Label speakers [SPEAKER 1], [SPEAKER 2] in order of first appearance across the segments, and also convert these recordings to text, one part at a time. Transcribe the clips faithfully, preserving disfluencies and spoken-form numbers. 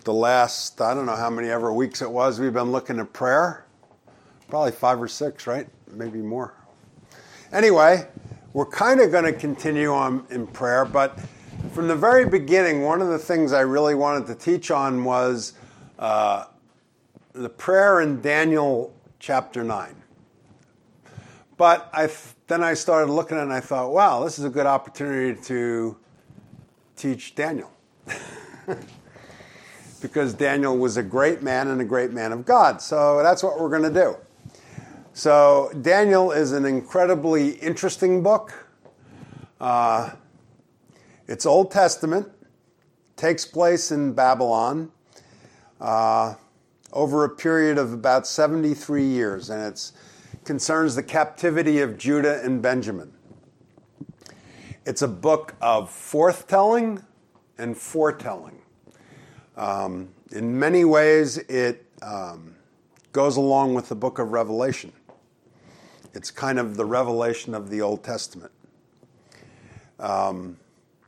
[SPEAKER 1] the last, I don't know how many ever weeks it was, we've been looking at prayer. Probably five or six, right? Maybe more. Anyway, we're kind of going to continue on in prayer, but from the very beginning, one of the things I really wanted to teach on was uh, the prayer in Daniel chapter nine. But I then I started looking at it and I thought, wow, this is a good opportunity to teach Daniel. Because Daniel was a great man and a great man of God. So that's what we're going to do. So Daniel is an incredibly interesting book. Uh, it's Old Testament, takes place in Babylon uh, over a period of about seventy-three years, and it concerns the captivity of Judah and Benjamin. It's a book of forthtelling and foretelling. Um, in many ways, it um, goes along with the book of Revelation. It's kind of the revelation of the Old Testament. Um,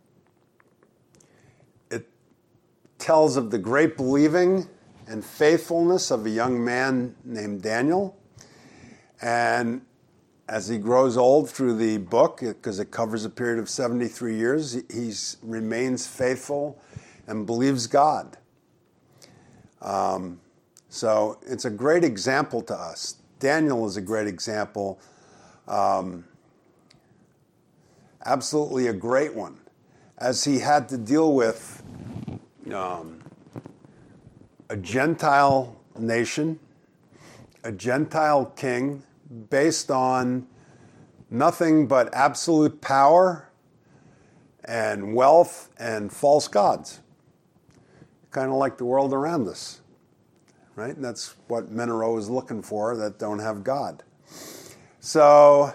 [SPEAKER 1] it tells of the great believing and faithfulness of a young man named Daniel. And as he grows old through the book, because it covers a period of seventy-three years, he remains faithful and believes God. Um, so it's a great example to us. Daniel is a great example. Um, absolutely a great one. As he had to deal with um, a Gentile nation, a Gentile king, based on nothing but absolute power and wealth and false gods. Kind of like the world around us, right? And that's what men are always looking for, that don't have God. So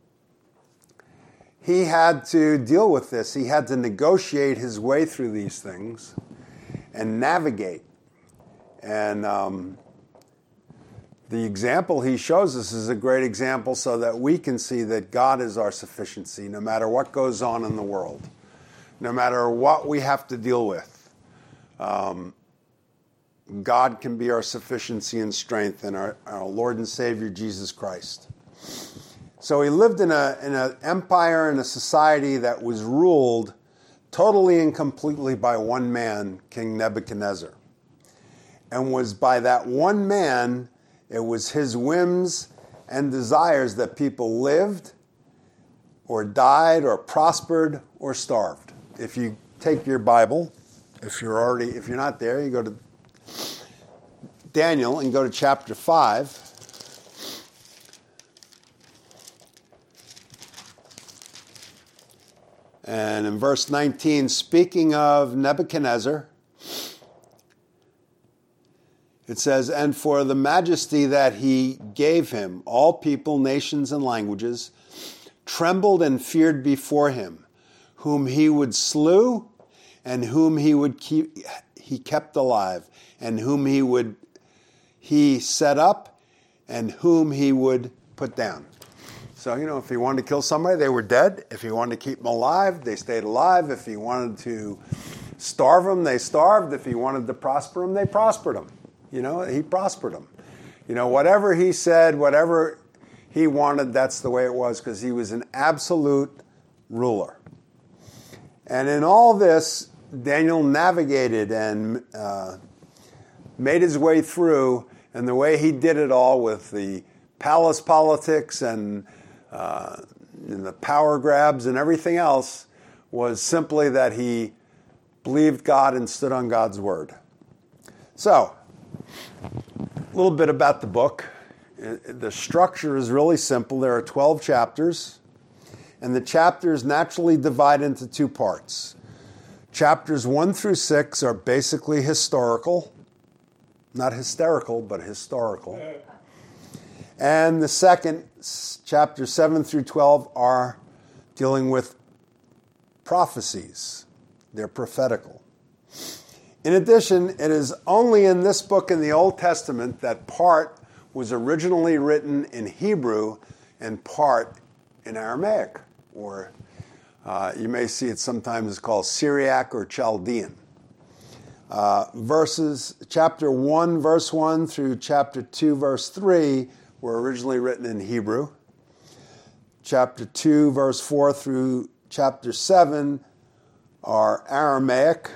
[SPEAKER 1] he had to deal with this. He had to negotiate his way through these things and navigate. And um, the example he shows us is a great example so that we can see that God is our sufficiency, no matter what goes on in the world, no matter what we have to deal with. Um, God can be our sufficiency and strength in our, our Lord and Savior, Jesus Christ. So he lived in a in an empire and a society that was ruled totally and completely by one man, King Nebuchadnezzar. And was by that one man, it was his whims and desires that people lived or died or prospered or starved. If you take your Bible, if you're already, if you're not there, you go to Daniel and go to chapter five. And in verse nineteen, speaking of Nebuchadnezzar, it says, "And for the majesty that he gave him, all people, nations, and languages trembled and feared before him, whom he would slew, and whom he would keep, he kept alive, and whom he would he set up, and whom he would put down." So, you know, if he wanted to kill somebody, they were dead. If he wanted to keep them alive, they stayed alive. If he wanted to starve them, they starved. If he wanted to prosper them, they prospered them. You know, he prospered them. You know, whatever he said, whatever he wanted, that's the way it was, because he was an absolute ruler. And in all this, Daniel navigated and uh, made his way through, and the way he did it all with the palace politics and, uh, and the power grabs and everything else was simply that he believed God and stood on God's word. So, a little bit about the book. The structure is really simple. There are twelve chapters, and the chapters naturally divide into two parts. Chapters one through six are basically historical. Not hysterical, but historical. And the second, chapters seven through twelve, are dealing with prophecies. They're prophetical. In addition, it is only in this book in the Old Testament that part was originally written in Hebrew and part in Aramaic, or uh, you may see it sometimes called Syriac or Chaldean. Uh, verses, chapter one, verse one through chapter two, verse three were originally written in Hebrew. Chapter two, verse four through chapter seven are Aramaic.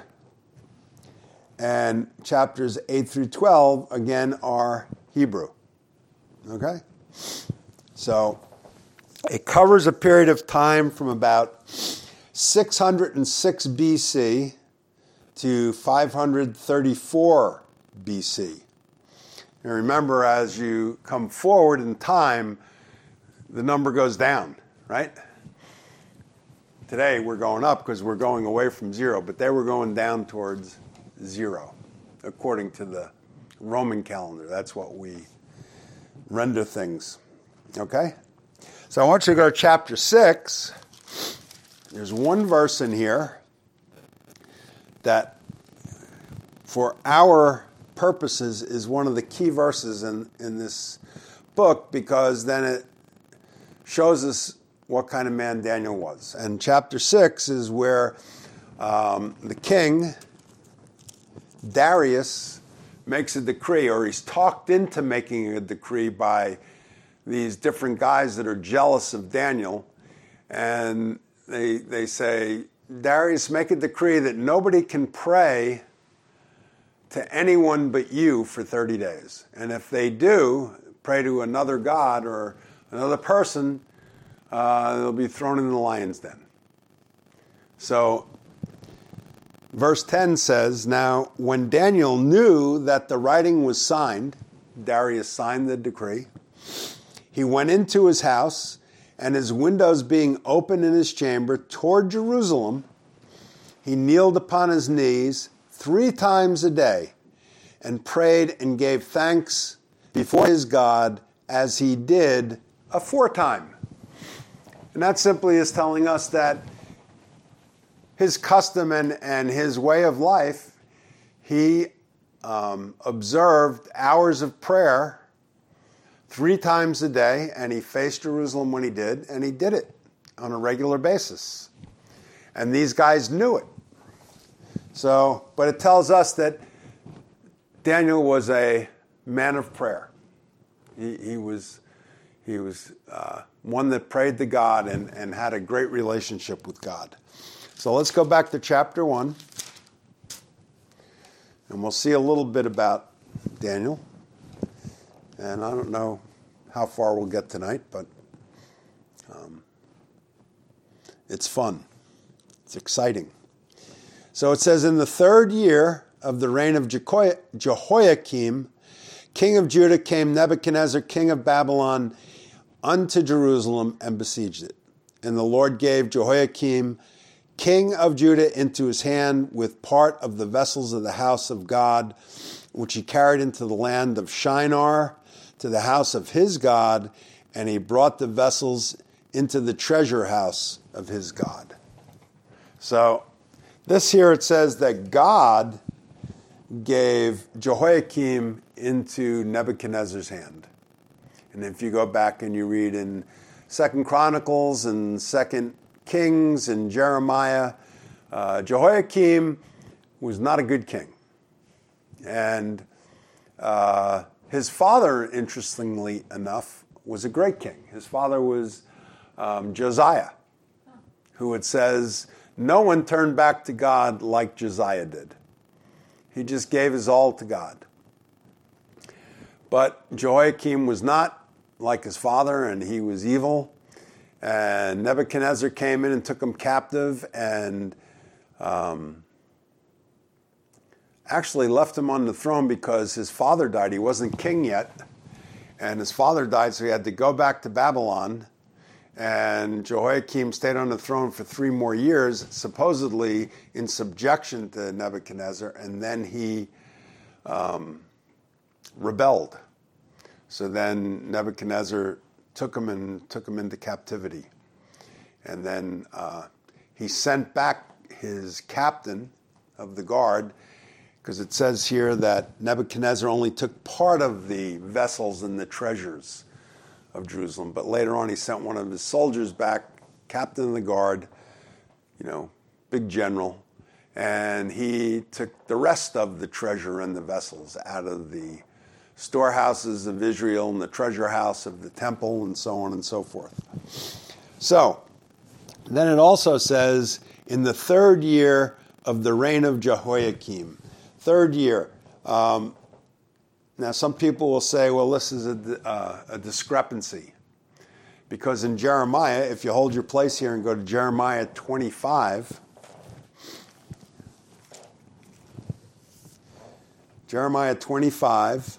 [SPEAKER 1] And chapters eight through twelve, again, are Hebrew. Okay? So it covers a period of time from about six hundred six B C to five hundred thirty-four B C. And remember, as you come forward in time, the number goes down, right? Today we're going up because we're going away from zero, but they were going down towards zero, according to the Roman calendar. That's what we render things. Okay? So I want you to go to chapter six. There's one verse in here that, for our purposes, is one of the key verses in, in this book, because then it shows us what kind of man Daniel was. And chapter six is where um, the king, Darius, makes a decree, or he's talked into making a decree by these different guys that are jealous of Daniel. And they they say, Darius, make a decree that nobody can pray to anyone but you for thirty days. And if they do, pray to another god or another person, uh, they'll be thrown in the lion's den. So verse ten says, now when Daniel knew that the writing was signed, Darius signed the decree, he went into his house, and his windows being open in his chamber toward Jerusalem, he kneeled upon his knees three times a day and prayed and gave thanks before his God as he did aforetime. And that simply is telling us that his custom and, and his way of life, he um, observed hours of prayer three times a day, and he faced Jerusalem when he did, and he did it on a regular basis. And these guys knew it. So, but it tells us that Daniel was a man of prayer. He, he was, he was uh, one that prayed to God and, and had a great relationship with God. So let's go back to chapter one, and we'll see a little bit about Daniel. And I don't know how far we'll get tonight, but um, it's fun. It's exciting. So it says, in the third year of the reign of Jehoiakim, king of Judah, came Nebuchadnezzar, king of Babylon, unto Jerusalem and besieged it. And the Lord gave Jehoiakim, king of Judah, into his hand with part of the vessels of the house of God, which he carried into the land of Shinar, to the house of his God, and he brought the vessels into the treasure house of his God. So this here, it says that God gave Jehoiakim into Nebuchadnezzar's hand. And if you go back and you read in Second Chronicles and Second Kings and Jeremiah, uh, Jehoiakim was not a good king. And uh, his father, interestingly enough, was a great king. His father was um, Josiah, who it says, no one turned back to God like Josiah did. He just gave his all to God. But Jehoiakim was not like his father, and he was evil. And Nebuchadnezzar came in and took him captive and um, actually left him on the throne because his father died. He wasn't king yet. And his father died, so he had to go back to Babylon. And Jehoiakim stayed on the throne for three more years, supposedly in subjection to Nebuchadnezzar, and then he um, rebelled. So then Nebuchadnezzar took him and took him into captivity. And then uh, he sent back his captain of the guard, because it says here that Nebuchadnezzar only took part of the vessels and the treasures of Jerusalem. But later on, he sent one of his soldiers back, captain of the guard, you know, big general, and he took the rest of the treasure and the vessels out of the storehouses of Israel and the treasure house of the temple and so on and so forth. So, then it also says, in the third year of the reign of Jehoiakim. Third year. Um, now, some people will say, well, this is a, uh, a discrepancy. Because in Jeremiah, if you hold your place here and go to Jeremiah twenty-five, Jeremiah twenty-five,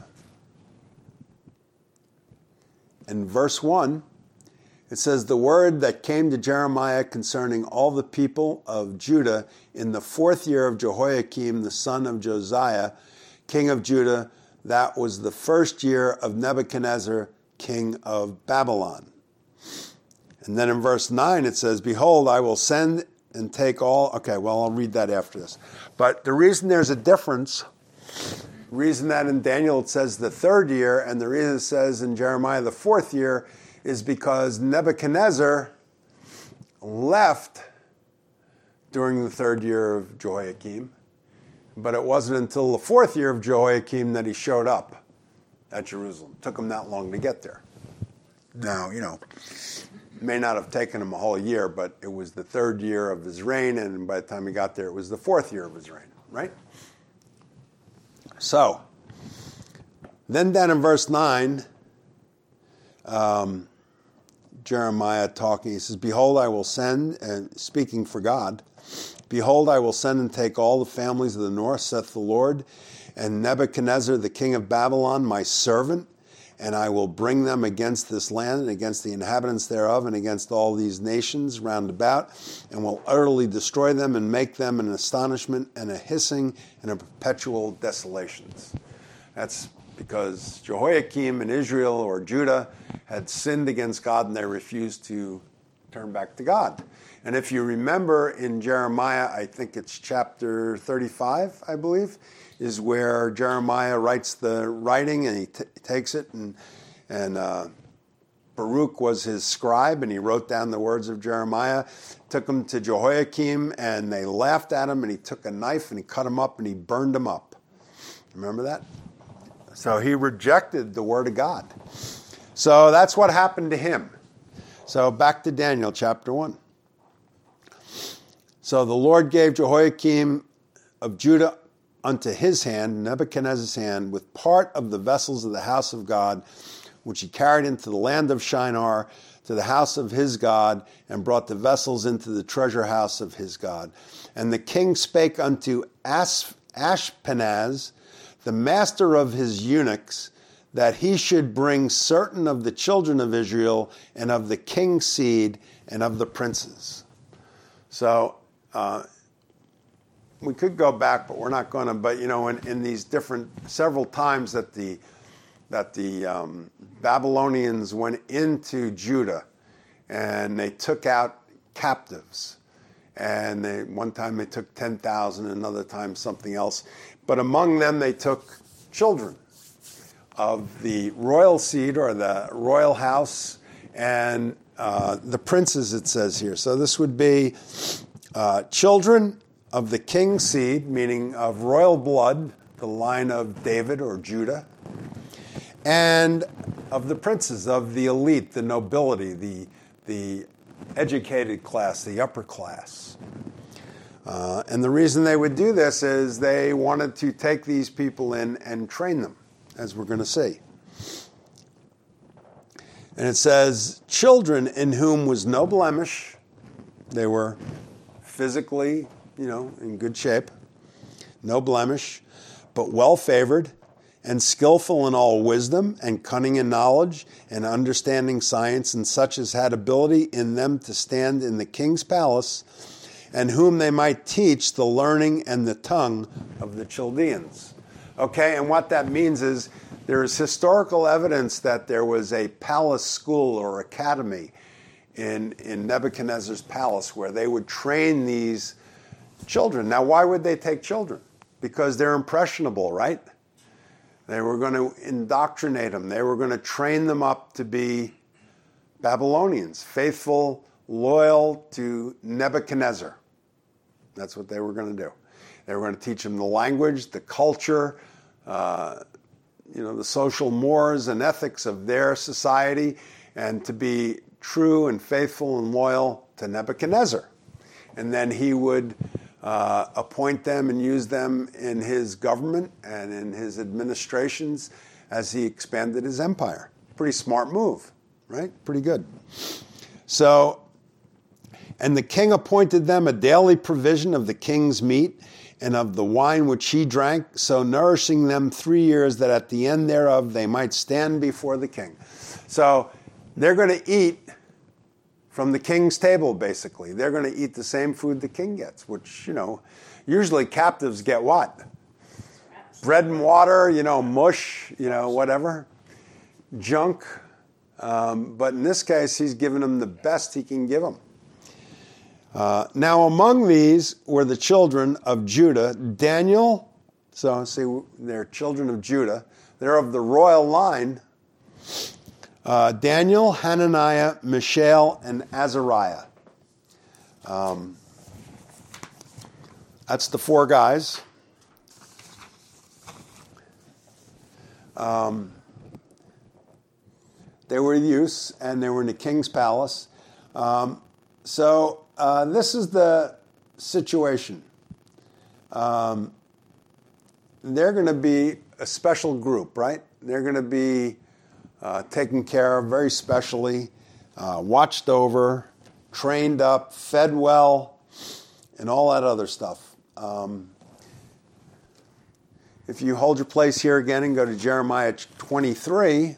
[SPEAKER 1] and verse one, it says, the word that came to Jeremiah concerning all the people of Judah in the fourth year of Jehoiakim, the son of Josiah, king of Judah, that was the first year of Nebuchadnezzar, king of Babylon. And then in verse nine it says, behold, I will send and take all... Okay, well, I'll read that after this. But the reason there's a difference, the reason that in Daniel it says the third year, and the reason it says in Jeremiah the fourth year, is because Nebuchadnezzar left during the third year of Jehoiakim, but it wasn't until the fourth year of Jehoiakim that he showed up at Jerusalem. It took him that long to get there. Now, you know, it may not have taken him a whole year, but it was the third year of his reign, and by the time he got there, it was the fourth year of his reign, right? So, then down in verse nine, um, Jeremiah talking, he says, behold, I will send, and speaking for God, behold, I will send and take all the families of the north, saith the Lord, and Nebuchadnezzar, the king of Babylon, my servant, and I will bring them against this land and against the inhabitants thereof and against all these nations round about, and will utterly destroy them and make them an astonishment and a hissing and a perpetual desolations. That's because Jehoiakim and Israel or Judah had sinned against God and they refused to turn back to God. And if you remember in Jeremiah, I think it's chapter thirty-five, I believe, is where Jeremiah writes the writing, and he t- takes it, and and uh, Baruch was his scribe, and he wrote down the words of Jeremiah, took them to Jehoiakim, and they laughed at him, and he took a knife, and he cut him up, and he burned him up. Remember that? So he rejected the word of God. So that's what happened to him. So back to Daniel chapter one. So the Lord gave Jehoiakim of Judah unto his hand, Nebuchadnezzar's hand, with part of the vessels of the house of God, which he carried into the land of Shinar, to the house of his God, and brought the vessels into the treasure house of his God. And the king spake unto As- Ashpenaz, the master of his eunuchs, that he should bring certain of the children of Israel, and of the king's seed, and of the princes. So, uh, we could go back, but we're not going to. But you know, in, in these different several times that the that the um, Babylonians went into Judah, and they took out captives, and they, one time they took ten thousand, another time something else. But among them, they took children of the royal seed or the royal house, and uh, the princes. It says here. So this would be uh, children of the king's seed, meaning of royal blood, the line of David or Judah, and of the princes, of the elite, the nobility, the, the educated class, the upper class. Uh, and the reason they would do this is they wanted to take these people in and train them, as we're going to see. And it says, children in whom was no blemish, they were physically, you know, in good shape, no blemish, but well-favored and skillful in all wisdom and cunning in knowledge and understanding science, and such as had ability in them to stand in the king's palace, and whom they might teach the learning and the tongue of the Chaldeans. Okay, and what that means is there is historical evidence that there was a palace school or academy in, in Nebuchadnezzar's palace where they would train these children. Now, why would they take children? Because they're impressionable, right? They were going to indoctrinate them. They were going to train them up to be Babylonians, faithful, loyal to Nebuchadnezzar. That's what they were going to do. They were going to teach him the language, the culture, uh, you know, the social mores and ethics of their society, and to be true and faithful and loyal to Nebuchadnezzar. And then he would uh, appoint them and use them in his government and in his administrations as he expanded his empire. Pretty smart move, right? Pretty good. So, and the king appointed them a daily provision of the king's meat and of the wine which he drank, so nourishing them three years, that at the end thereof they might stand before the king. So they're going to eat from the king's table, basically. They're going to eat the same food the king gets, which, you know, usually captives get what? Bread and water, you know, mush, you know, whatever, junk. Um, but in this case, he's giving them the best he can give them. Uh, now, among these were the children of Judah, Daniel. So, see, they're children of Judah. They're of the royal line. Uh, Daniel, Hananiah, Mishael, and Azariah. Um, that's the four guys. Um, they were youths, and they were in the king's palace. Um, so uh, this is the situation. Um, they're going to be a special group, right? They're going to be uh, taken care of very specially, uh, watched over, trained up, fed well, and all that other stuff. Um, if you hold your place here again and go to Jeremiah twenty-three,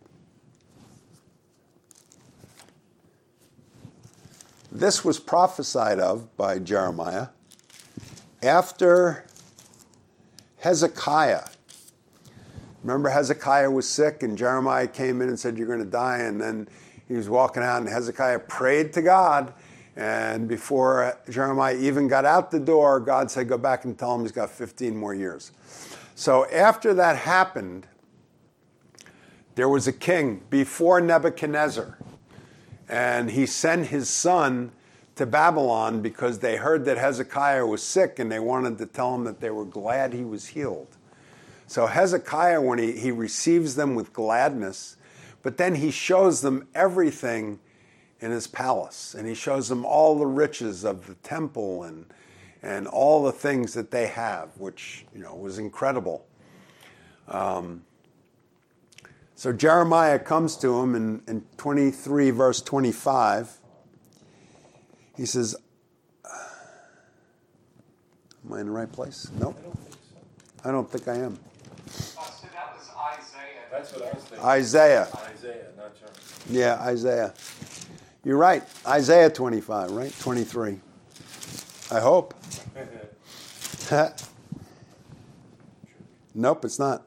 [SPEAKER 1] this was prophesied of by Jeremiah after Hezekiah. Remember, Hezekiah was sick, and Jeremiah came in and said, "You're going to die." And then he was walking out, and Hezekiah prayed to God. And before Jeremiah even got out the door, God said, "Go back and tell him he's got fifteen more years." So after that happened, there was a king before Nebuchadnezzar. And he sent his son to Babylon because they heard that Hezekiah was sick, and they wanted to tell him that they were glad he was healed. So Hezekiah, when he, he receives them with gladness, but then he shows them everything in his palace, and he shows them all the riches of the temple and and all the things that they have, which, you know, was incredible. Um, so Jeremiah comes to him in, in twenty-three, verse twenty-five. He says, am I in the right place? Nope. I don't think I am.
[SPEAKER 2] Oh, so that was Isaiah.
[SPEAKER 3] That's what I was thinking.
[SPEAKER 1] Isaiah.
[SPEAKER 3] Isaiah, not John.
[SPEAKER 1] Yeah, Isaiah. You're right. Isaiah twenty-five, right? twenty-three. I hope. Nope, it's not.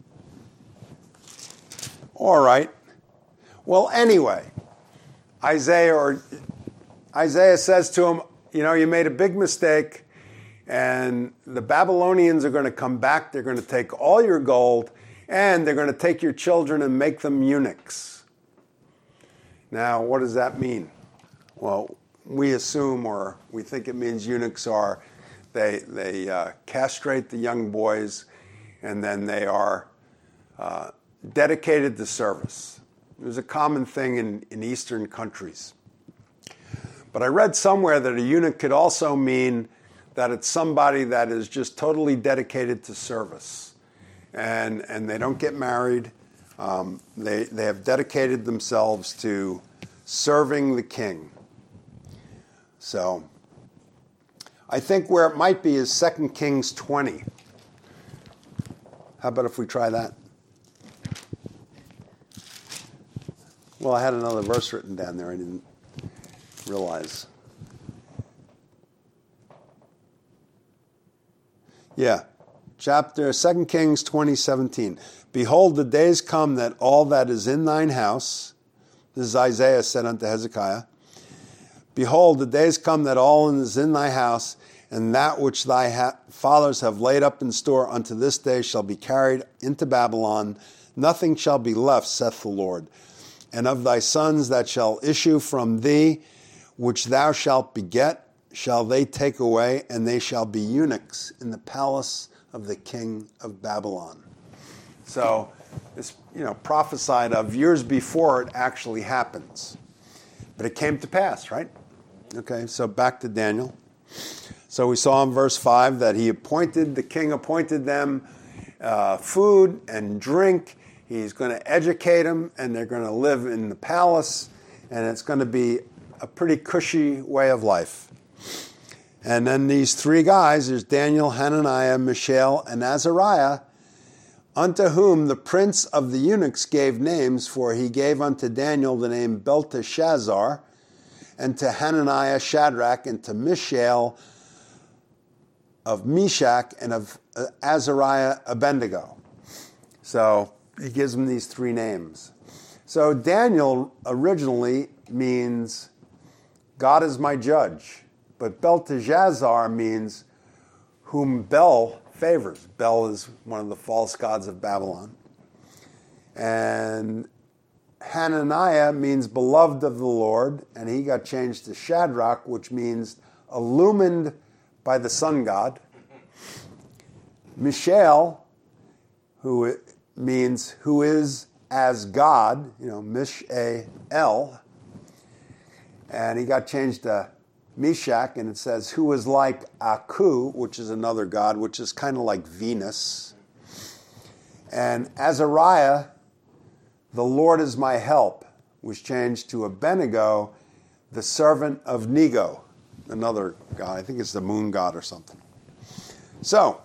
[SPEAKER 1] All right. Well, anyway, Isaiah or Isaiah says to him, you know, you made a big mistake, and the Babylonians are going to come back. They're going to take all your gold, and they're going to take your children and make them eunuchs. Now, what does that mean? Well, we assume, or we think it means eunuchs are, they they uh, castrate the young boys, and then they are uh, dedicated to service. It was a common thing in, in Eastern countries. But I read somewhere that a eunuch could also mean that it's somebody that is just totally dedicated to service. And, and they don't get married. Um, they, they have dedicated themselves to serving the king. So I think where it might be is Second Kings twenty. How about if we try that? Well, I had another verse written down there. I didn't realize. Yeah. Chapter Second Kings twenty seventeen. Behold, the days come that all that is in thine house, this is Isaiah said unto Hezekiah, behold, the days come that all is in thy house, and that which thy ha- fathers have laid up in store unto this day shall be carried into Babylon. Nothing shall be left, saith the Lord. And of thy sons that shall issue from thee, which thou shalt beget, shall they take away, and they shall be eunuchs in the palace of the king of Babylon. So this, you know, prophesied of years before it actually happens. But it came to pass, right? Okay, so back to Daniel. So we saw in verse five that he appointed, the king appointed them uh, food and drink. He's going to educate them, and they're going to live in the palace, and it's going to be a pretty cushy way of life. And then these three guys, there's Daniel, Hananiah, Mishael, and Azariah, unto whom the prince of the eunuchs gave names, for he gave unto Daniel the name Belteshazzar, and to Hananiah Shadrach, and to Mishael of Meshach, and of Azariah Abednego. So he gives them these three names. So Daniel originally means God is my judge, but Belteshazzar means whom Bel favors. Bel is one of the false gods of Babylon. And Hananiah means beloved of the Lord, and he got changed to Shadrach, which means illumined by the sun god. Mishael, who means who is as God, you know, Mish-a-el, and he got changed to Meshach, and it says who is like Aku, which is another god, which is kind of like Venus. And Azariah, the Lord is my help, was changed to Abednego, the servant of Nego, another god. I think it's the moon god or something. So,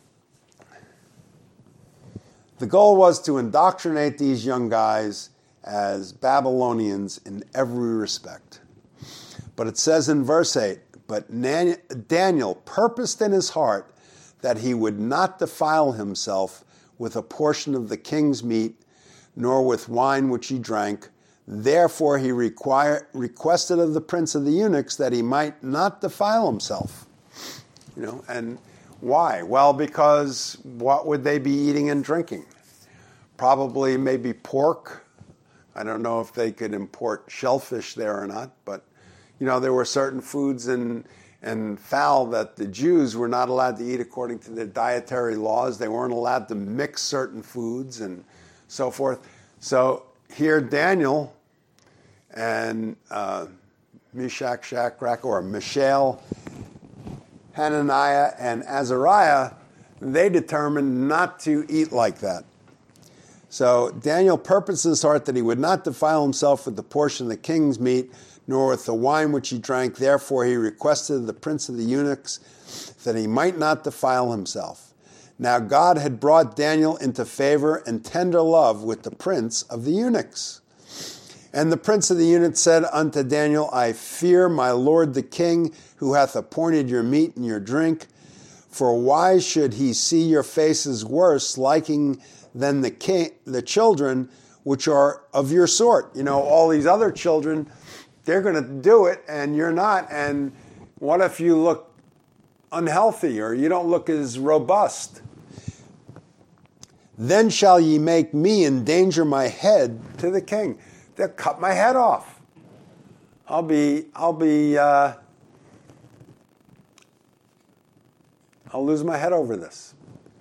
[SPEAKER 1] the goal was to indoctrinate these young guys as Babylonians in every respect. But it says in verse eight, but Daniel purposed in his heart that he would not defile himself with a portion of the king's meat, nor with wine which he drank. Therefore he require, requested of the prince of the eunuchs that he might not defile himself. You know, and why? Well, because what would they be eating and drinking? Probably maybe pork. I don't know if they could import shellfish there or not, but you know, there were certain foods and and fowl that the Jews were not allowed to eat according to their dietary laws. They weren't allowed to mix certain foods and so forth. So here Daniel and uh, Meshach, Shadrach, or Mishael, Hananiah, and Azariah, they determined not to eat like that. So Daniel purposed in his heart that he would not defile himself with the portion of the king's meat, nor with the wine which he drank. Therefore he requested of the prince of the eunuchs that he might not defile himself. Now God had brought Daniel into favor and tender love with the prince of the eunuchs. And the prince of the eunuchs said unto Daniel, I fear my lord the king, who hath appointed your meat and your drink. For why should he see your faces worse, liking than the king, the children which are of your sort? You know, all these other children, they're going to do it, and you're not. And what if you look unhealthy, or you don't look as robust? Then shall ye make me endanger my head to the king. They'll cut my head off. I'll be, I'll be, uh, I'll lose my head over this.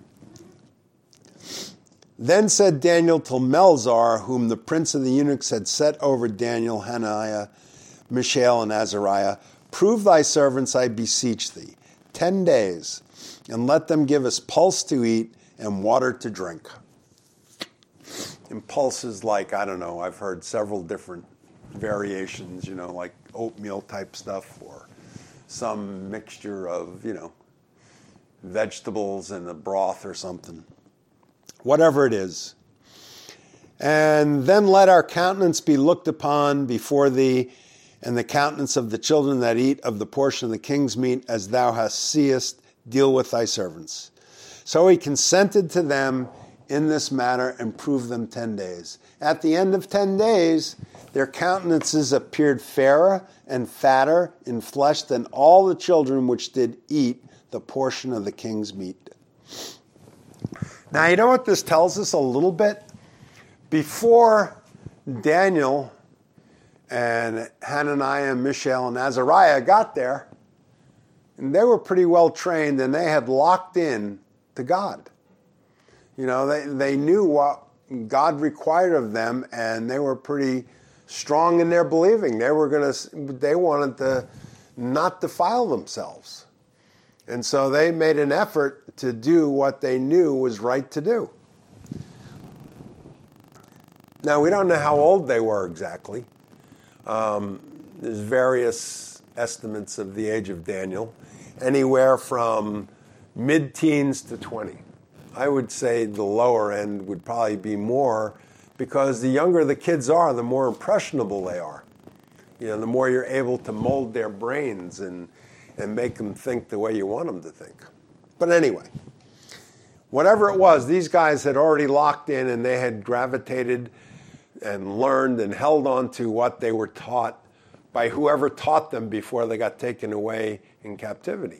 [SPEAKER 1] Then said Daniel to Melzar, whom the prince of the eunuchs had set over Daniel, Hananiah, Mishael, and Azariah, prove thy servants, I beseech thee, ten days, and let them give us pulse to eat and water to drink. And pulse is like, I don't know, I've heard several different variations, you know, like oatmeal type stuff, or some mixture of, you know, vegetables and a broth or something. Whatever it is. And then let our countenance be looked upon before thee, and the countenance of the children that eat of the portion of the king's meat, as thou hast seest, deal with thy servants. So he consented to them in this matter and proved them ten days. At the end of ten days, their countenances appeared fairer and fatter in flesh than all the children which did eat the portion of the king's meat. Now, you know what this tells us a little bit? Before Daniel and Hananiah and Mishael and Azariah got there, And they were pretty well trained, and they had locked in to God. You know, they, they knew what God required of them, and they were pretty strong in their believing. They were going to, they wanted to not defile themselves. And so they made an effort to do what they knew was right to do. Now, we don't know how old they were exactly. Um, there's various estimates of the age of Daniel, anywhere from mid-teens to twenty. I would say the lower end would probably be more, because the younger the kids are, the more impressionable they are. You know, the more you're able to mold their brains and, and make them think the way you want them to think. But anyway, whatever it was, these guys had already locked in, and they had gravitated and learned and held on to what they were taught by whoever taught them before they got taken away in captivity.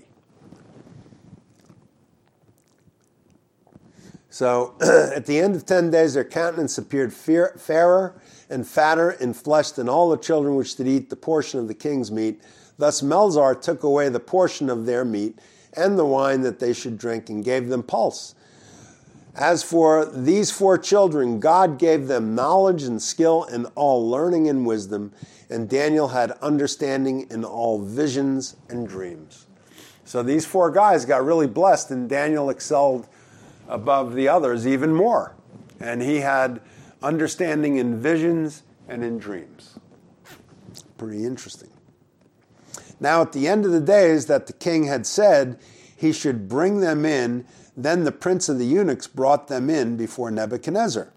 [SPEAKER 1] So at the end of ten days, their countenance appeared fairer and fatter in flesh than all the children which did eat the portion of the king's meat. Thus Melzar took away the portion of their meat and the wine that they should drink, and gave them pulse. As for these four children, God gave them knowledge and skill in all learning and wisdom, and Daniel had understanding in all visions and dreams. So these four guys got really blessed, and Daniel excelled above the others even more. And he had understanding in visions and in dreams. Pretty interesting. Now, at the end of the days that the king had said he should bring them in, then the prince of the eunuchs brought them in before Nebuchadnezzar.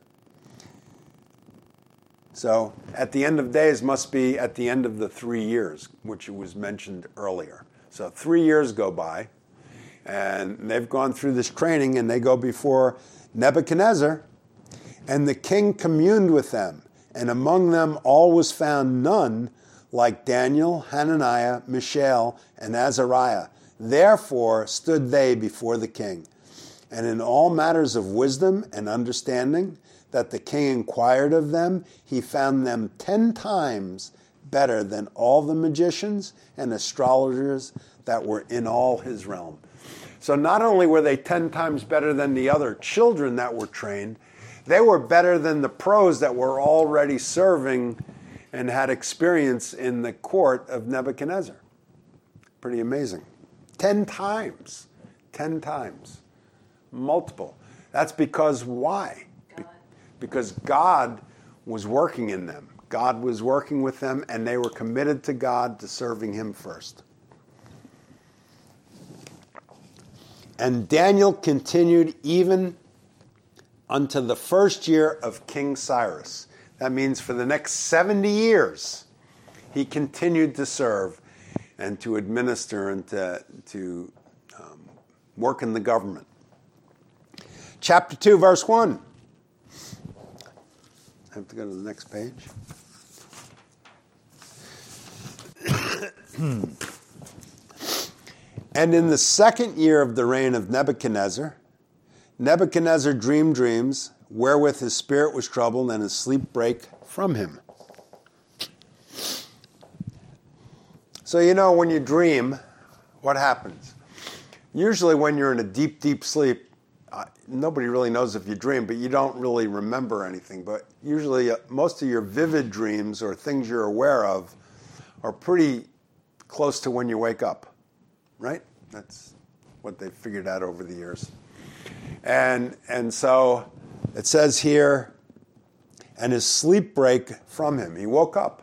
[SPEAKER 1] So, at the end of days must be at the end of the three years, which was mentioned earlier. So, three years go by, and they've gone through this training, and they go before Nebuchadnezzar, and the king communed with them, and among them all was found none like Daniel, Hananiah, Mishael, and Azariah. Therefore stood they before the king. And in all matters of wisdom and understanding that the king inquired of them, he found them ten times better than all the magicians and astrologers that were in all his realm. So not only were they ten times better than the other children that were trained, they were better than the pros that were already serving and had experience in the court of Nebuchadnezzar. Pretty amazing. Ten times. Ten times. Multiple. That's because why? God. Because God was working in them. God was working with them, and they were committed to God, to serving him first. And Daniel continued even unto the first year of King Cyrus. That means for the next seventy years, he continued to serve and to administer and to, to um, work in the government. Chapter two, verse one. I have to go to the next page. And in the second year of the reign of Nebuchadnezzar, Nebuchadnezzar dreamed dreams, wherewith his spirit was troubled, and his sleep brake from him. So you know, when you dream, what happens? Usually when you're in a deep, deep sleep, uh, nobody really knows if you dream, but you don't really remember anything. But usually uh, most of your vivid dreams or things you're aware of are pretty close to when you wake up, right? That's what they've figured out over the years. And and so it says here, and his sleep brake from him. He woke up.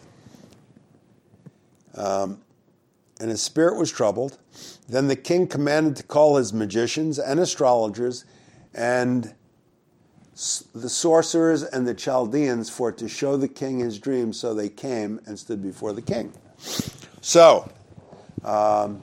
[SPEAKER 1] Um, and his spirit was troubled. Then the king commanded to call his magicians and astrologers and the sorcerers and the Chaldeans for to show the king his dream. So they came and stood before the king. So, um,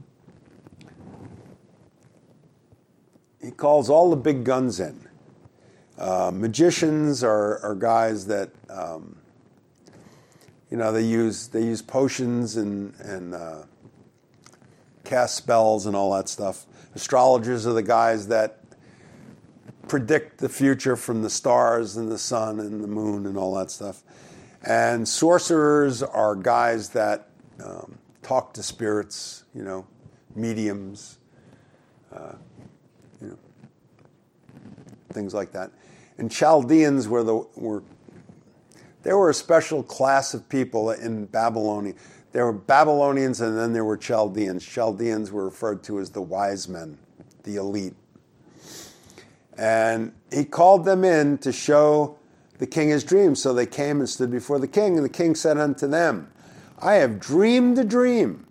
[SPEAKER 1] he calls all the big guns in. Uh, magicians are, are guys that, um, you know, they use they use potions and and uh, cast spells and all that stuff. Astrologers are the guys that predict the future from the stars and the sun and the moon and all that stuff. And sorcerers are guys that um, talk to spirits, you know, mediums, uh, you know, things like that. And Chaldeans were the were they were a special class of people in Babylonia. There were Babylonians, and then there were Chaldeans. Chaldeans were referred to as the wise men, the elite. And he called them in to show the king his dream. So they came and stood before the king, and the king said unto them, I have dreamed a dream,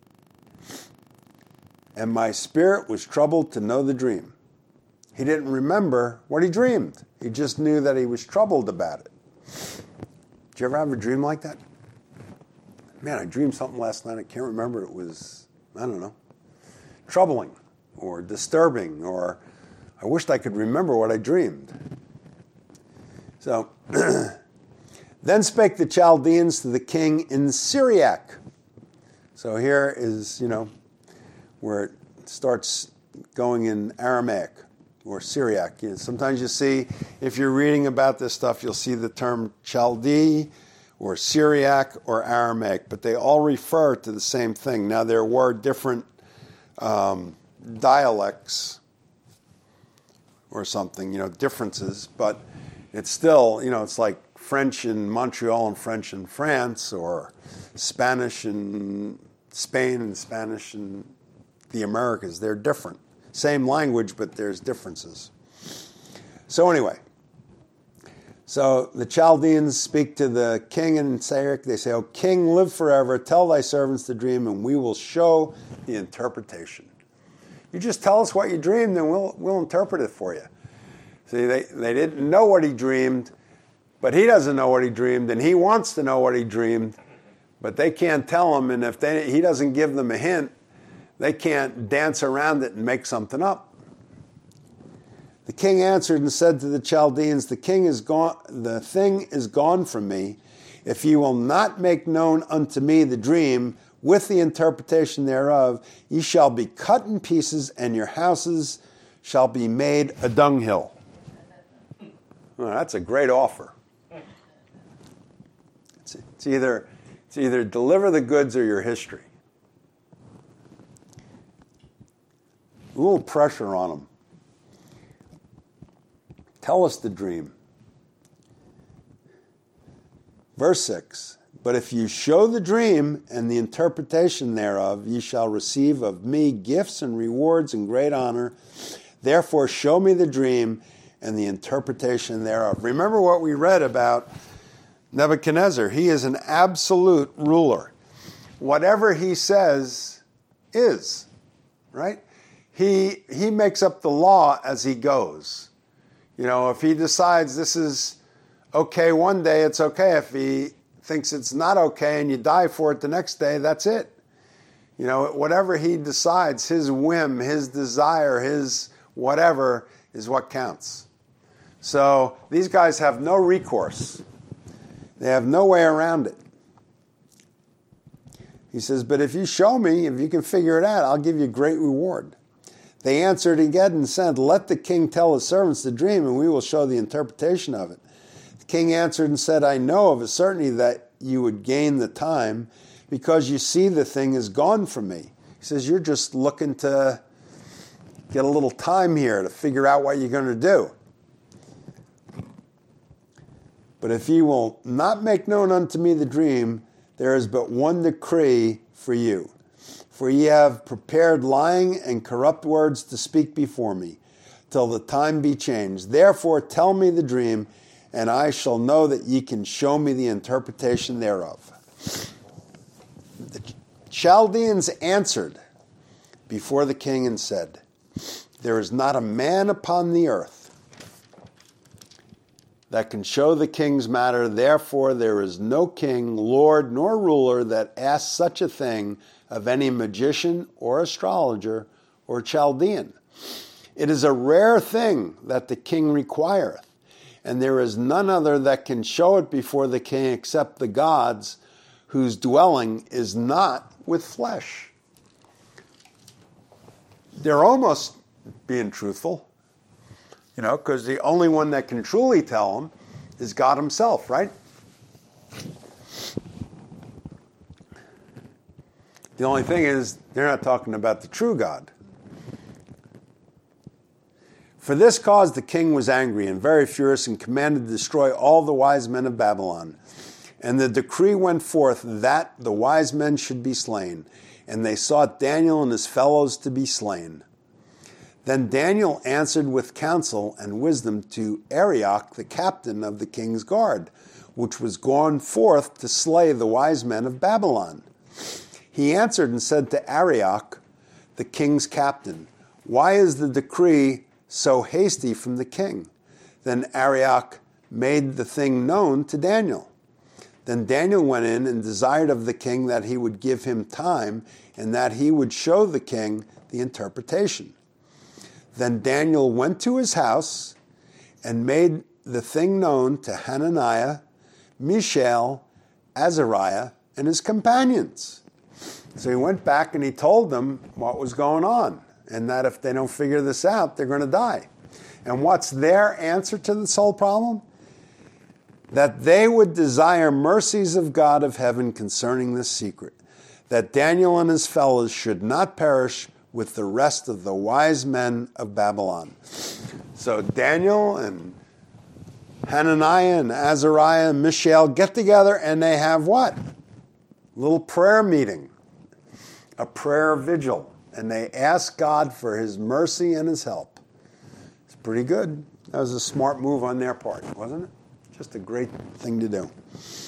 [SPEAKER 1] and my spirit was troubled to know the dream. He didn't remember what he dreamed. He just knew that he was troubled about it. Did you ever have a dream like that? Man, I dreamed something last night. I can't remember. It was, I don't know, troubling or disturbing, or I wished I could remember what I dreamed. So, then spake the Chaldeans to the king in Syriac. So here is, you know, where it starts going in Aramaic or Syriac. You know, sometimes you see, if you're reading about this stuff, you'll see the term Chaldee or Syriac or Aramaic, but they all refer to the same thing. Now, there were different um, dialects or something, you know, differences, but it's still, you know, it's like French in Montreal and French in France, or Spanish in Spain and Spanish in the Americas. They're different. Same language, but there's differences. So anyway, so the Chaldeans speak to the king in Syriac. They say, O king, live forever. Tell thy servants the dream, and we will show the interpretation. You just tell us what you dreamed, and we'll we'll interpret it for you. See, they, they didn't know what he dreamed, but he doesn't know what he dreamed, and he wants to know what he dreamed, but they can't tell him, and if they, he doesn't give them a hint, they can't dance around it and make something up. The king answered and said to the Chaldeans, The king is gone. The thing is gone from me. If ye will not make known unto me the dream with the interpretation thereof, ye shall be cut in pieces, and your houses shall be made a dunghill. Well, that's a great offer. It's, it's either it's either deliver the goods or your history. A little pressure on them. Tell us the dream. Verse six, But if you show the dream and the interpretation thereof, ye shall receive of me gifts and rewards and great honor. Therefore show me the dream and the interpretation thereof. Remember what we read about Nebuchadnezzar. He is an absolute ruler. Whatever he says is, right? He, he makes up the law as he goes. You know, if he decides this is okay one day, it's okay. If he thinks it's not okay and you die for it the next day, that's it. You know, whatever he decides, his whim, his desire, his whatever is what counts. So these guys have no recourse. They have no way around it. He says, but if you show me, if you can figure it out, I'll give you great reward. They answered again and said, Let the king tell his servants the dream, and we will show the interpretation of it. The king answered and said, I know of a certainty that you would gain the time, because you see the thing is gone from me. He says, you're just looking to get a little time here to figure out what you're going to do. But if ye will not make known unto me the dream, there is but one decree for you. For ye have prepared lying and corrupt words to speak before me, till the time be changed. Therefore tell me the dream, and I shall know that ye can show me the interpretation thereof. The Chaldeans answered before the king and said, There is not a man upon the earth that can show the king's matter. Therefore there is no king, lord, nor ruler that asks such a thing of any magician or astrologer or Chaldean. It is a rare thing that the king requireth, and there is none other that can show it before the king except the gods, whose dwelling is not with flesh. They're almost being truthful, you know, because the only one that can truly tell them is God himself, right? The only thing is, they're not talking about the true God. For this cause the king was angry and very furious and commanded to destroy all the wise men of Babylon. And the decree went forth that the wise men should be slain. And they sought Daniel and his fellows to be slain. Then Daniel answered with counsel and wisdom to Arioch, the captain of the king's guard, which was gone forth to slay the wise men of Babylon. He answered and said to Arioch, the king's captain, why is the decree so hasty from the king? Then Arioch made the thing known to Daniel. Then Daniel went in and desired of the king that he would give him time and that he would show the king the interpretation. Then Daniel went to his house and made the thing known to Hananiah, Mishael, Azariah, and his companions. So he went back and he told them what was going on, and that if they don't figure this out, they're going to die. And what's their answer to this whole problem? That they would desire mercies of God of heaven concerning this secret, that Daniel and his fellows should not perish with the rest of the wise men of Babylon. So Daniel and Hananiah and Azariah and Mishael get together and they have what? A little prayer meeting, a prayer vigil, and they ask God for his mercy and his help. It's pretty good. That was a smart move on their part, wasn't it? Just a great thing to do.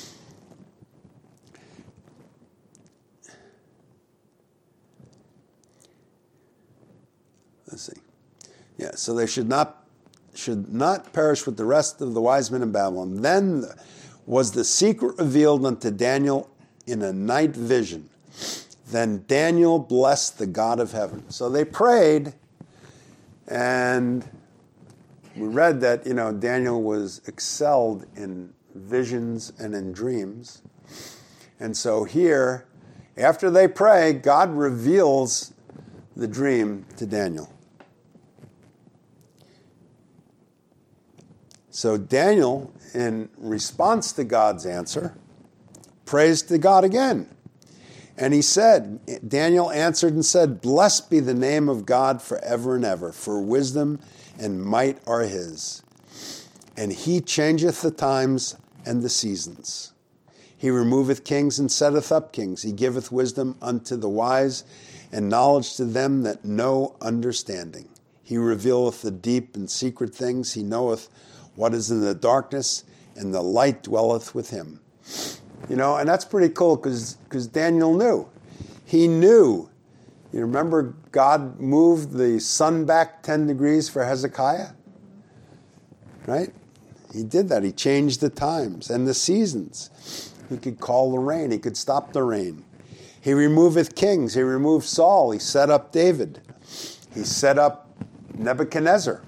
[SPEAKER 1] Let's see. Yeah, so they should not should not perish with the rest of the wise men in Babylon. Then was the secret revealed unto Daniel in a night vision. Then Daniel blessed the God of heaven. So they prayed, and we read that, you know, Daniel was excelled in visions and in dreams. And so here, after they pray, God reveals the dream to Daniel. So Daniel, in response to God's answer, prays to God again. And he said, Daniel answered and said, blessed be the name of God forever and ever, for wisdom and might are his. And he changeth the times and the seasons. He removeth kings and setteth up kings. He giveth wisdom unto the wise and knowledge to them that know understanding. He revealeth the deep and secret things. He knoweth what is in the darkness, and the light dwelleth with him. You know, and that's pretty cool because because Daniel knew. He knew. You remember God moved the sun back ten degrees for Hezekiah? Right? He did that. He changed the times and the seasons. He could call the rain. He could stop the rain. He removeth kings. He removed Saul. He set up David. He set up Nebuchadnezzar.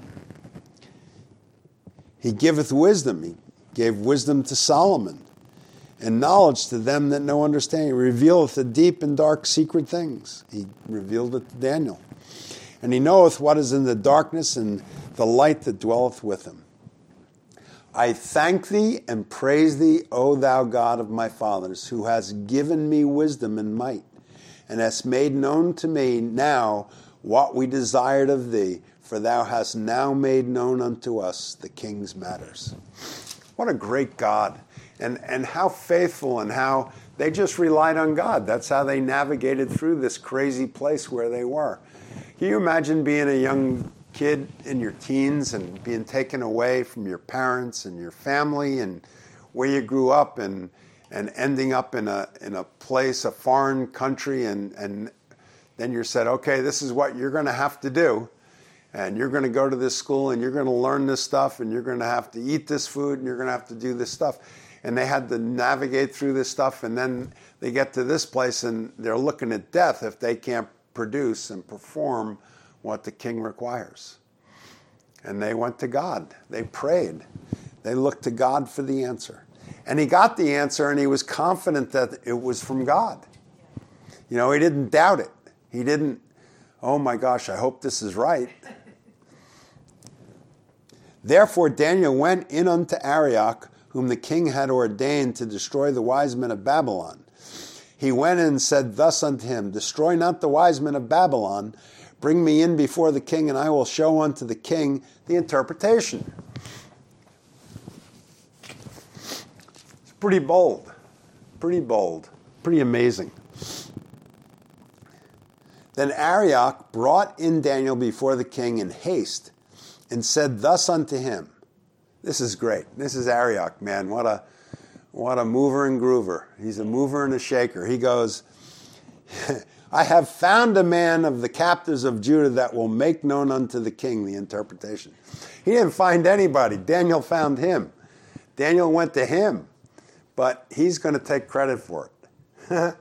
[SPEAKER 1] He giveth wisdom. He gave wisdom to Solomon. And knowledge to them that know understanding. He revealeth the deep and dark secret things. He revealed it to Daniel. And he knoweth what is in the darkness and the light that dwelleth with him. I thank thee and praise thee, O thou God of my fathers, who hast given me wisdom and might, and hast made known to me now what we desired of thee, for thou hast now made known unto us the king's matters. What a great God. And and how faithful, and how they just relied on God. That's how they navigated through this crazy place where they were. Can you imagine being a young kid in your teens and being taken away from your parents and your family and where you grew up, and and ending up in a in a place, a foreign country, and, and then you're said, okay, this is what you're going to have to do. And you're going to go to this school and you're going to learn this stuff and you're going to have to eat this food and you're going to have to do this stuff. And they had to navigate through this stuff, and then they get to this place and they're looking at death if they can't produce and perform what the king requires. And they went to God. They prayed. They looked to God for the answer. And he got the answer, and he was confident that it was from God. You know, he didn't doubt it. He didn't, oh my gosh, I hope this is right. Therefore Daniel went in unto Arioch, whom the king had ordained to destroy the wise men of Babylon. he went and said thus unto him, Destroy not the wise men of Babylon. Bring me in before the king, and I will show unto the king the interpretation. It's pretty bold. Pretty bold. Pretty amazing. Then Arioch brought in Daniel before the king in haste, and said thus unto him. This is great. This is Arioch, man. What a what a mover and groover. He's a mover and a shaker. He goes, I have found a man of the captives of Judah that will make known unto the king the interpretation. He didn't find anybody. Daniel found him. Daniel went to him. But he's going to take credit for it.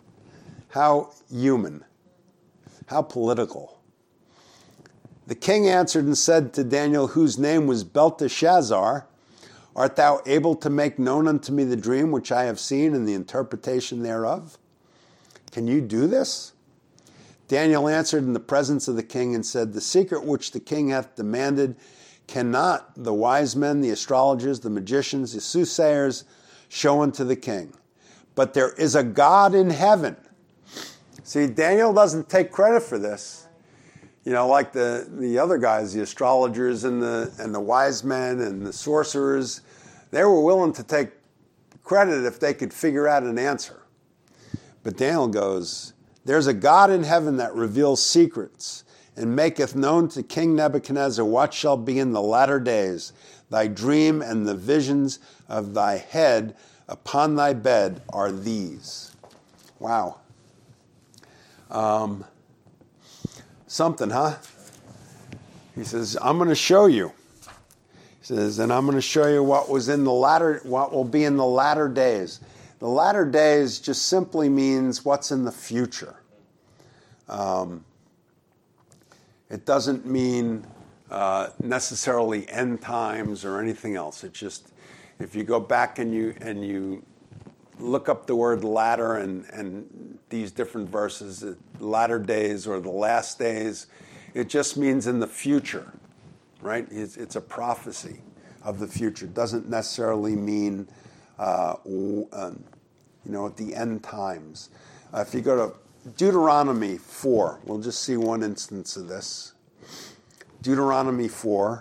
[SPEAKER 1] How human. How political. The king answered and said to Daniel, whose name was Belteshazzar, Art thou able to make known unto me the dream which I have seen and the interpretation thereof? Can you do this? Daniel answered in the presence of the king and said, The secret which the king hath demanded cannot the wise men, the astrologers, the magicians, the soothsayers show unto the king. But there is a God in heaven. See, Daniel doesn't take credit for this. You know, like the, the other guys, the astrologers and the and the wise men and the sorcerers, they were willing to take credit if they could figure out an answer. But Daniel goes, There's a God in heaven that reveals secrets and maketh known to King Nebuchadnezzar what shall be in the latter days. Thy dream and the visions of thy head upon thy bed are these. Wow. Um, something, huh? He says, I'm going to show you. He says, and I'm going to show you what was in the latter, what will be in the latter days. The latter days just simply means what's in the future. Um, it doesn't mean uh, necessarily end times or anything else. It's just, if you go back and you and you look up the word latter and, and these different verses, the latter days or the last days, it just means in the future, right? It's, it's a prophecy of the future. It doesn't necessarily mean, uh, um, you know, at the end times. Uh, if you go to Deuteronomy four, we'll just see one instance of this. Deuteronomy four,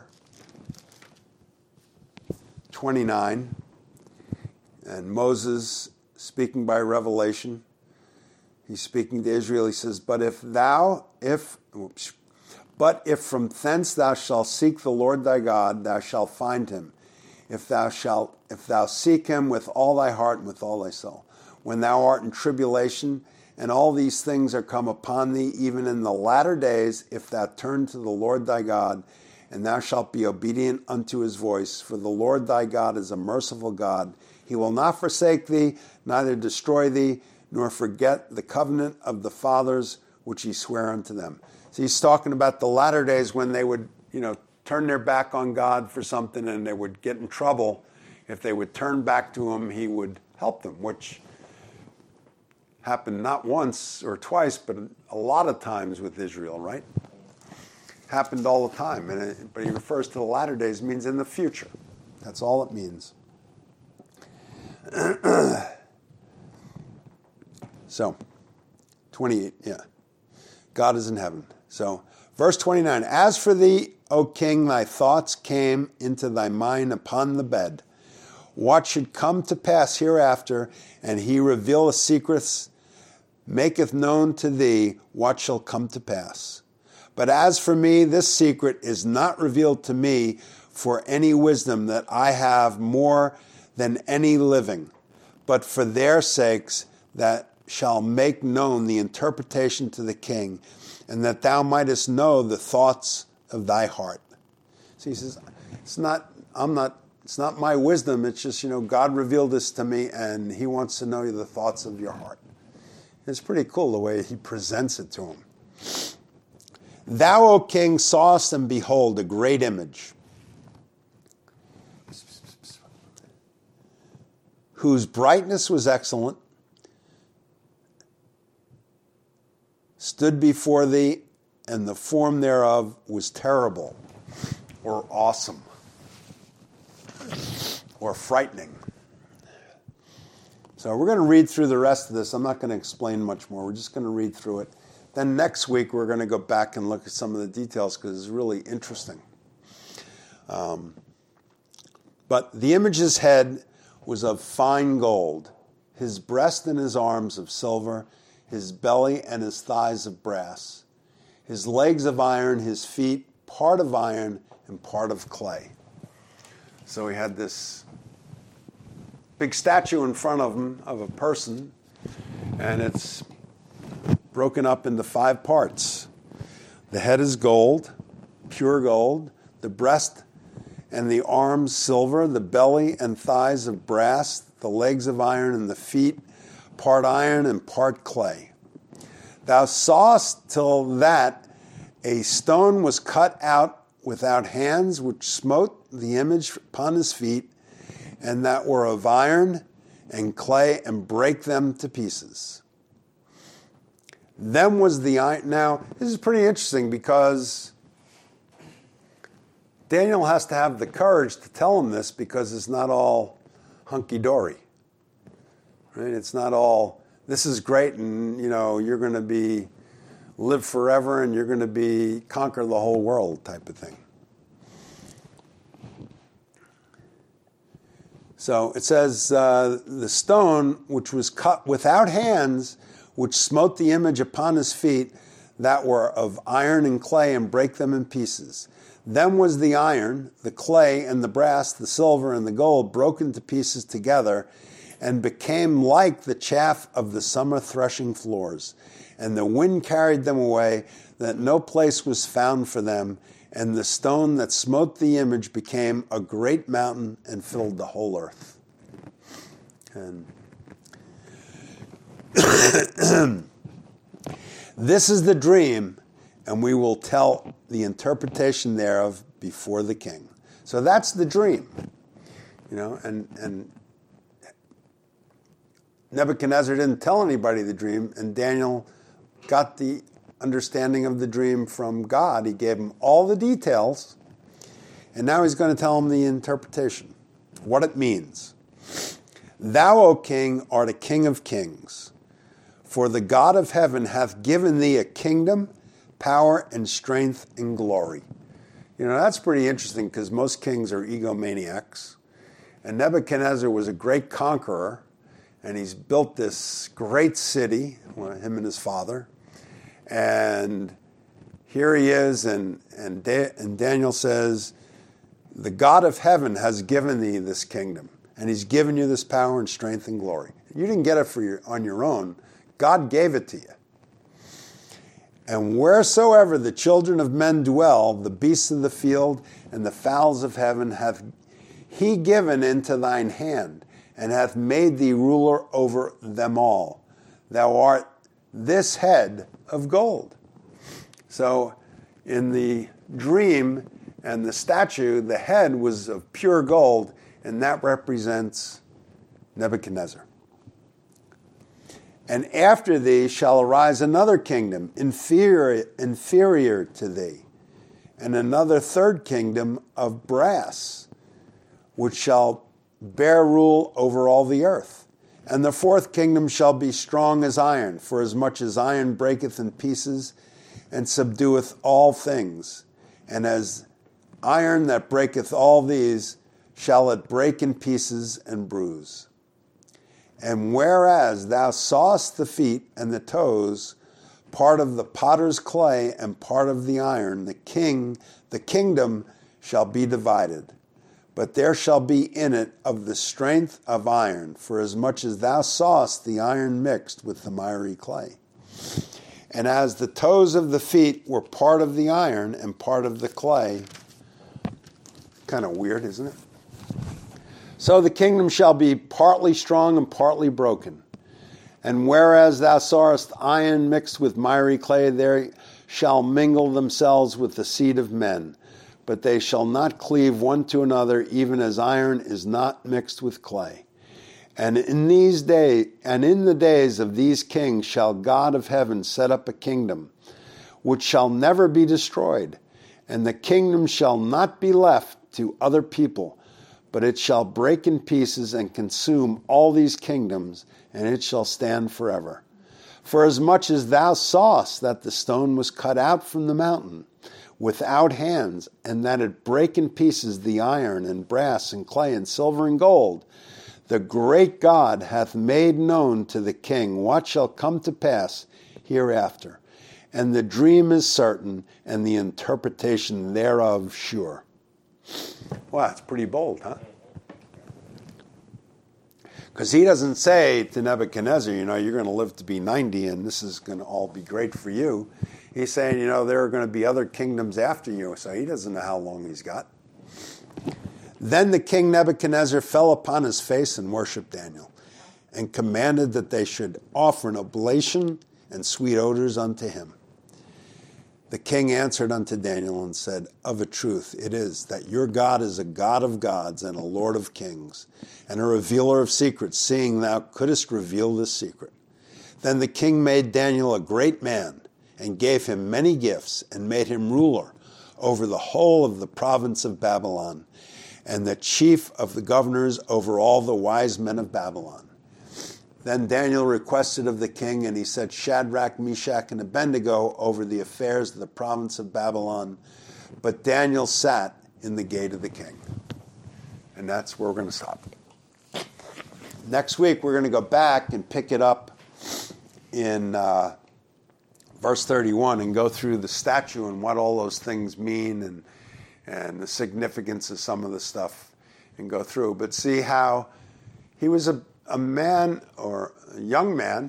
[SPEAKER 1] twenty-nine, and Moses speaking by revelation, he's speaking to Israel. He says, "But if thou, if, whoops, but if from thence thou shalt seek the Lord thy God, thou shalt find him. If thou shalt, if thou seek him with all thy heart and with all thy soul, when thou art in tribulation, and all these things are come upon thee, even in the latter days, if thou turn to the Lord thy God, and thou shalt be obedient unto his voice, for the Lord thy God is a merciful God. He will not forsake thee, neither destroy thee, nor forget the covenant of the fathers which he sware unto them." So he's talking about the latter days when they would, you know, turn their back on God for something and they would get in trouble. If they would turn back to him, he would help them, which happened not once or twice, but a lot of times with Israel, right? Happened all the time. And it, but he refers to the latter days, means in the future. That's all it means. So, twenty-eight, yeah. God is in heaven. So, verse twenty-nine, "As for thee, O king, thy thoughts came into thy mind upon the bed. What should come to pass hereafter, and he revealeth secrets, maketh known to thee what shall come to pass. But as for me, this secret is not revealed to me for any wisdom that I have more than any living, but for their sakes that shall make known the interpretation to the king, and that thou mightest know the thoughts of thy heart." So he says, it's not, I'm not, it's not my wisdom, it's just, you know, God revealed this to me, and he wants to know the thoughts of your heart. It's pretty cool the way he presents it to him. "Thou, O king, sawest, and behold, a great image, whose brightness was excellent, stood before thee, and the form thereof was terrible," or awesome, or frightening. So we're going to read through the rest of this. I'm not going to explain much more. We're just going to read through it. Then next week we're going to go back and look at some of the details because it's really interesting. Um, but the image's head was of fine gold, his breast and his arms of silver, his belly and his thighs of brass, his legs of iron, his feet part of iron and part of clay. So he had this big statue in front of him of a person, and it's broken up into five parts. The head is gold, pure gold, the breast and the arms silver, the belly and thighs of brass, the legs of iron, and the feet part iron and part clay. Thou sawest till that a stone was cut out without hands, which smote the image upon his feet, and that were of iron and clay, and brake them to pieces. Then was the iron. Now, this is pretty interesting because Daniel has to have the courage to tell him this because it's not all hunky-dory. Right? It's not all, this is great and, you know, you're going to be, live forever and you're going to be, conquer the whole world type of thing. So it says, uh, the stone which was cut without hands, which smote the image upon his feet, that were of iron and clay, and brake them in pieces. Then was the iron, the clay, and the brass, the silver, and the gold broken to pieces together, and became like the chaff of the summer threshing floors. And the wind carried them away, that no place was found for them. And the stone that smote the image became a great mountain and filled the whole earth. And this is the dream, and we will tell the interpretation thereof before the king. So that's the dream, you know, and, and Nebuchadnezzar didn't tell anybody the dream, and Daniel got the understanding of the dream from God. He gave him all the details, and now he's going to tell him the interpretation, what it means. Thou, O king, art a king of kings, for the God of heaven hath given thee a kingdom, power, and strength, and glory. You know, that's pretty interesting because most kings are egomaniacs. And Nebuchadnezzar was a great conqueror, and he's built this great city, him and his father. And here he is, and, and, da- and Daniel says, the God of heaven has given thee this kingdom, and he's given you this power and strength and glory. You didn't get it for your, on your own. God gave it to you. And wheresoever the children of men dwell, the beasts of the field and the fowls of heaven hath he given into thine hand, and hath made thee ruler over them all. Thou art this head of gold. So in the dream and the statue, the head was of pure gold, and that represents Nebuchadnezzar. And after thee shall arise another kingdom, inferior, inferior to thee, and another third kingdom of brass, which shall bear rule over all the earth. And the fourth kingdom shall be strong as iron, for as much as iron breaketh in pieces, and subdueth all things. And as iron that breaketh all these, shall it break in pieces and bruise. And whereas thou sawest the feet and the toes, part of the potter's clay and part of the iron, the king, the kingdom shall be divided. But there shall be in it of the strength of iron, for as much as thou sawest the iron mixed with the miry clay. And as the toes of the feet were part of the iron and part of the clay, kind of weird, isn't it? So the kingdom shall be partly strong and partly broken. And whereas thou sawest iron mixed with miry clay, there shall mingle themselves with the seed of men. But they shall not cleave one to another, even as iron is not mixed with clay. And in these days, and in the days of these kings shall God of heaven set up a kingdom, which shall never be destroyed. And the kingdom shall not be left to other people, but it shall break in pieces and consume all these kingdoms, and it shall stand forever. For as much as thou sawest that the stone was cut out from the mountain, without hands, and that it brake in pieces the iron and brass and clay and silver and gold, the great God hath made known to the king what shall come to pass hereafter. And the dream is certain, and the interpretation thereof sure. Wow, that's pretty bold, huh? Because he doesn't say to Nebuchadnezzar, you know, you're going to live to be ninety, and this is going to all be great for you. He's saying, you know, there are going to be other kingdoms after you, so he doesn't know how long he's got. Then the king Nebuchadnezzar fell upon his face and worshipped Daniel, and commanded that they should offer an oblation and sweet odors unto him. The king answered unto Daniel and said, of a truth it is that your God is a God of gods and a Lord of kings, and a revealer of secrets, seeing thou couldest reveal this secret. Then the king made Daniel a great man, and gave him many gifts, and made him ruler over the whole of the province of Babylon, and the chief of the governors over all the wise men of Babylon. Then Daniel requested of the king, and he set Shadrach, Meshach, and Abednego over the affairs of the province of Babylon. But Daniel sat in the gate of the king. And that's where we're going to stop. Next week, we're going to go back and pick it up in uh, verse thirty-one and go through the statue and what all those things mean and, and the significance of some of the stuff and go through. But see how he was a a man or a young man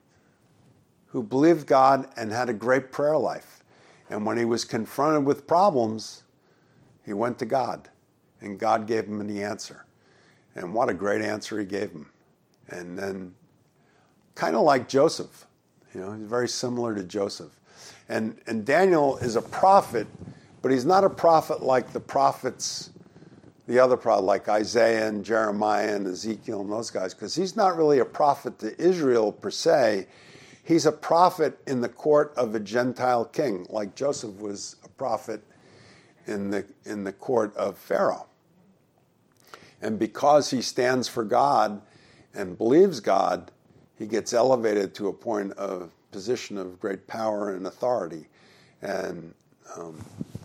[SPEAKER 1] who believed God and had a great prayer life. And when he was confronted with problems, he went to God, and God gave him the answer. And what a great answer he gave him. And then kind of like Joseph, you know, he's very similar to Joseph. And, and Daniel is a prophet, but he's not a prophet like the prophets, the other prophet, like Isaiah and Jeremiah and Ezekiel and those guys, because he's not really a prophet to Israel per se. He's a prophet in the court of a Gentile king, like Joseph was a prophet in the in the court of Pharaoh. And because he stands for God and believes God, he gets elevated to a point of position of great power and authority. And um,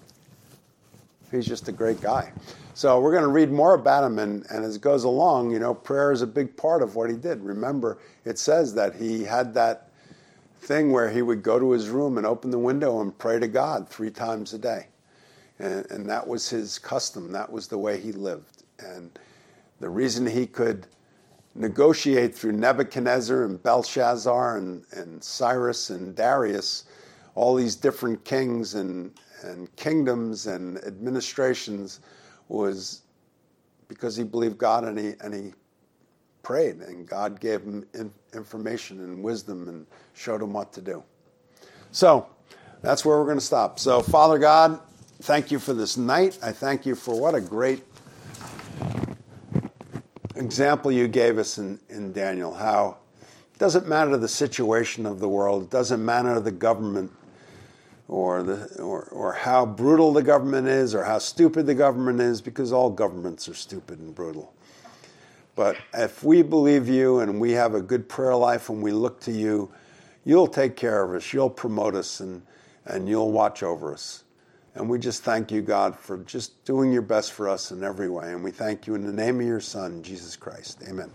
[SPEAKER 1] he's just a great guy. So we're going to read more about him, and, and as it goes along, you know, prayer is a big part of what he did. Remember, it says that he had that thing where he would go to his room and open the window and pray to God three times a day. And, and that was his custom. That was the way he lived. And the reason he could negotiate through Nebuchadnezzar and Belshazzar and, and Cyrus and Darius, all these different kings and, and kingdoms and administrations, was because he believed God and he and he prayed, and God gave him in, information and wisdom and showed him what to do. So that's where we're going to stop. So Father God, thank you for this night. I thank you for what a great example you gave us in, in Daniel, how it doesn't matter the situation of the world, it doesn't matter the government, or the or, or how brutal the government is, or how stupid the government is, because all governments are stupid and brutal. But if we believe you and we have a good prayer life and we look to you, you'll take care of us, you'll promote us, and, and you'll watch over us. And we just thank you, God, for just doing your best for us in every way. And we thank you in the name of your Son, Jesus Christ. Amen.